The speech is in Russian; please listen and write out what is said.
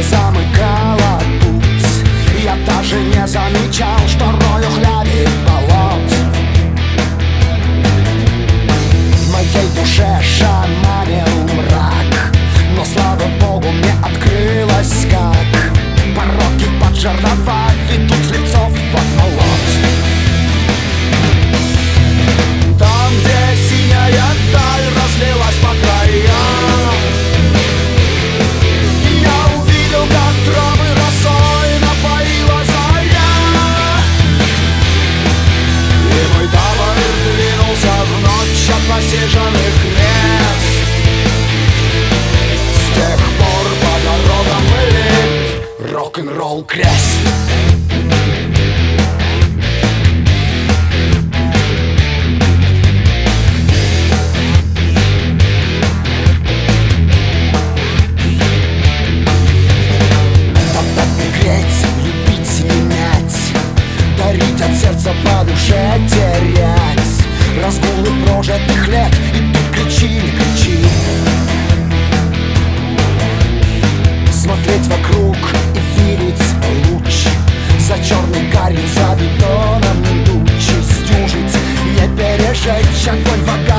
мне замыкала путь. Я даже не замечал, что рою хляби болот. В моей душе шаманил мрак, но слава богу мне открылось, как пороки под жернова ведут с лицов под молот. Там, где синяя даль разлилась по краям, я увидел, как травы росой напоила заря. И мой табор двинулся в ночь от насиженных мест. С тех пор по дорогам пылит рок-н-ролл крест. От сердца по душе терять разгулы прожитых лет. И тут кричи, не кричи. Смотреть вокруг и видеть луч за черной гарью, за бетоном тучи. Стюжить, не пережечь огонь в огонь.